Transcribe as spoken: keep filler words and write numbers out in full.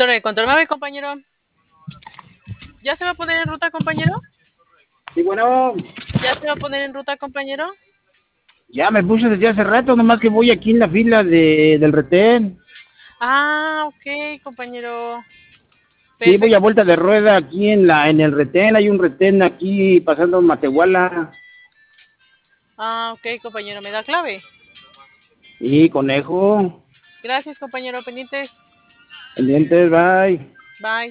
Torre de control, ¿me ve, compañero? ¿Ya se va a poner en ruta, compañero? Sí, bueno, ¿Ya se va a poner en ruta, compañero? ya me puse desde hace rato, nomás que voy aquí en la fila de, del retén. Ah, ok, compañero. Sí, voy a Perfecto. vuelta de rueda aquí en la en el retén. Hay un retén aquí pasando Matehuala. Ah, ok, compañero, ¿me da clave? Y conejo, Gracias, compañero, pendientes. pendientes, bye. Bye.